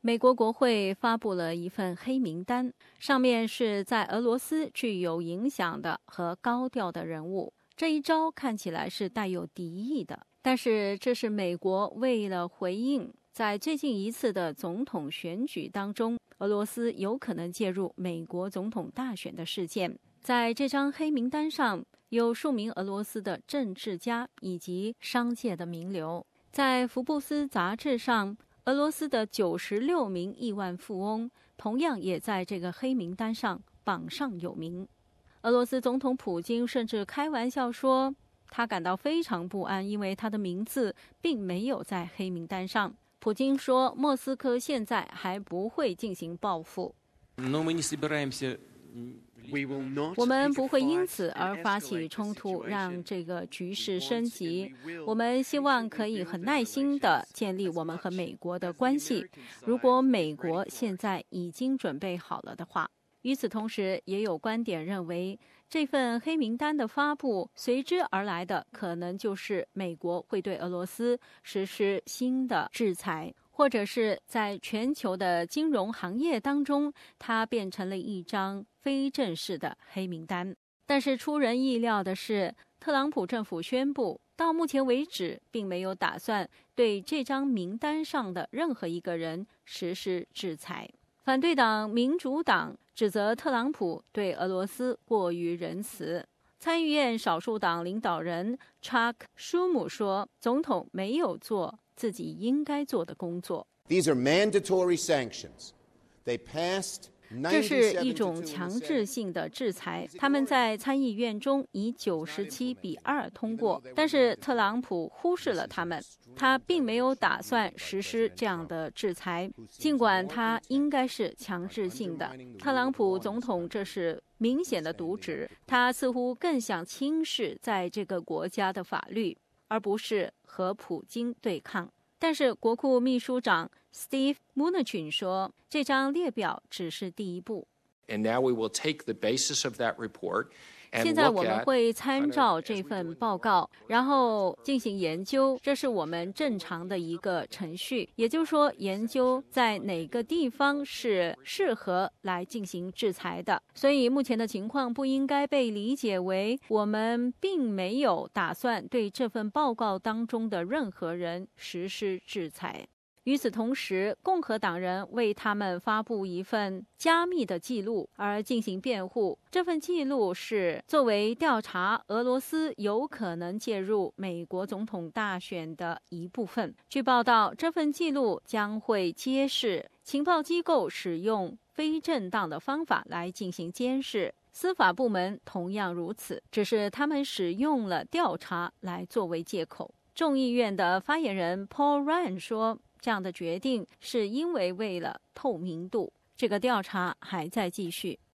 美国国会发布了一份黑名单，上面是在俄罗斯具有影响的和高调的人物。这一招看起来是带有敌意的，但是这是美国为了回应在最近一次的总统选举当中，俄罗斯有可能介入美国总统大选的事件。在这张黑名单上有数名俄罗斯的政治家以及商界的名流。在福布斯杂志上，俄罗斯的96名亿万富翁同样也在这个黑名单上榜上有名。俄罗斯总统普京甚至开玩笑说，他感到非常不安，因为他的名字并没有在黑名单上。普京说，莫斯科现在还不会进行报复。我们不会因此而发起冲突，让这个局势升级。我们希望可以很耐心地建立我们和美国的关系，如果美国现在已经准备好了的话。与此同时，也有观点认为，这份黑名单的发布随之而来的可能就是美国会对俄罗斯实施新的制裁，或者是在全球的金融行业当中，它变成了一张非正式的黑名单。但是出人意料的是，特朗普政府宣布，到目前为止并没有打算对这张名单上的任何一个人实施制裁。反对党民主党指责特朗普对俄罗斯过于仁慈。参议院少数党领导人查克·舒姆说，总统没有做自己应该做的工作。 These are mandatory sanctions. They passed 这是一种强制性的制裁，他们在参议院中以97-2通过，但是特朗普忽视了他们，他并没有打算实施这样的制裁，尽管他应该是强制性的。特朗普总统这是明显的渎职，他似乎更想轻视在这个国家的法律，而不是和普京对抗。但是国库秘书长 Steve Mnuchin 说，这张列表只是第一步。 And now we will take the basis of that report 现在我们会参照这份报告，然后进行研究，这是我们正常的一个程序。也就是说，研究在哪个地方是适合来进行制裁的。所以目前的情况不应该被理解为我们并没有打算对这份报告当中的任何人实施制裁。与此同时，共和党人为他们发布一份加密的记录而进行辩护。这份记录是作为调查俄罗斯有可能介入美国总统大选的一部分。据报道，这份记录将会揭示情报机构使用非正当的方法来进行监视，司法部门同样如此，只是他们使用了调查来作为借口。众议院的发言人 Paul Ryan 说，这样的决定是因为为了透明度，这个调查还在继续。